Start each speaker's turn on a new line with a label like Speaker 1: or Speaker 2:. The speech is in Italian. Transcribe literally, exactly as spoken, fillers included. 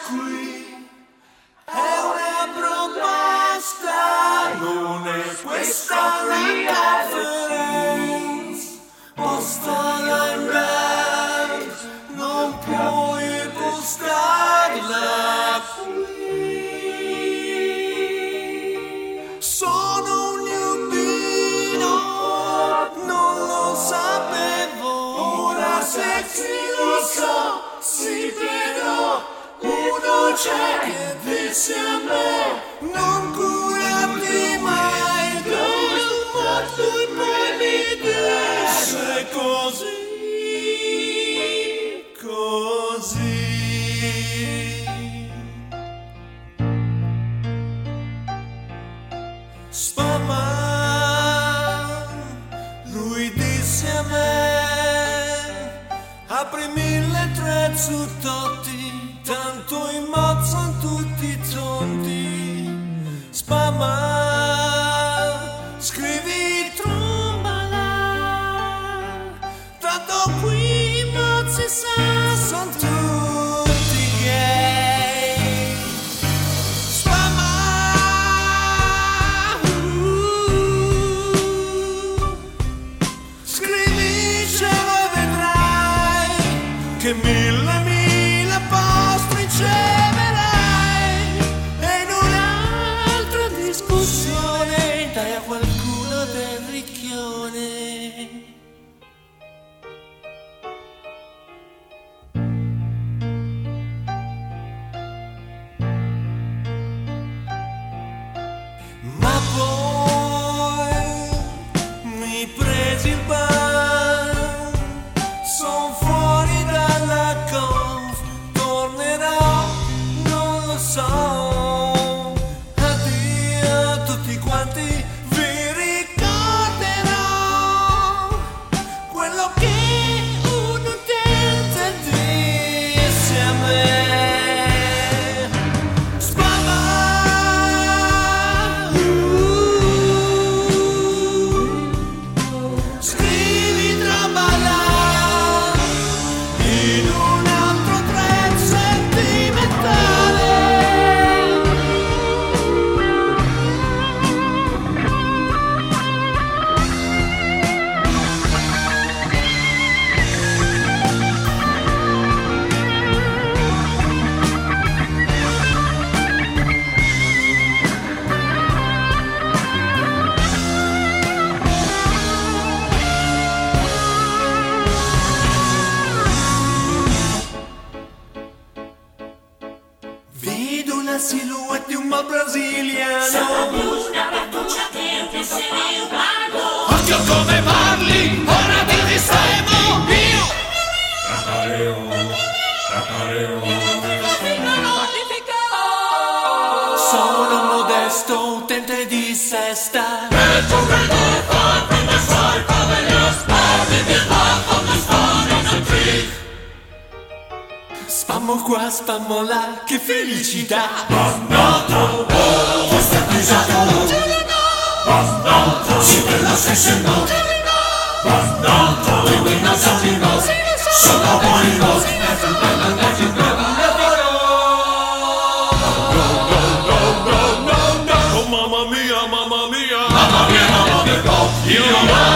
Speaker 1: qui è una proposta, non è questa la conference, postala in back, non puoi postarla qui. Sono un newbino, non lo sapevo, ora sexy lo so, sì però uno c'è che disse a me non curarti mai, girl, ma tu poi mi disse così, così. Spaman, lui disse a me apri mille tre su Totti, tanto in mozzo tutti tonti. Spamma, scrivi trombala, tanto qui in mozzi sa, son tutti gay. Spamma, uh, scrivi ce lo vedrai, che mille mille posti riceverai, e in un'altra discussione dai a qualcuno del ricchione. Ma poi mi presi il ban, son fuori dalla conf, tornerò, non lo so, addio a tutti quanti, vi ricorderò quello che un utente disse a me. Spamma, uh, scrivi traballa in un altro thread sentimentale. Vedo la silhouette di un mal brasiliano.
Speaker 2: Sono una battuta che ti sei un mago.
Speaker 1: Occhio come parli, ora ti distremo io.
Speaker 3: Trapareo, trapareo.
Speaker 1: Sono un modesto utente di sesta. Spammo qua, spammo là, che felicità.
Speaker 3: Bannata, questo è pisato. Bannata, si vede stesso no. Bannata, we will not something else. Sono buoni no.
Speaker 1: Oh mamma mia, mamma mia.
Speaker 3: Mamma mia, mamma mia, go.
Speaker 1: Io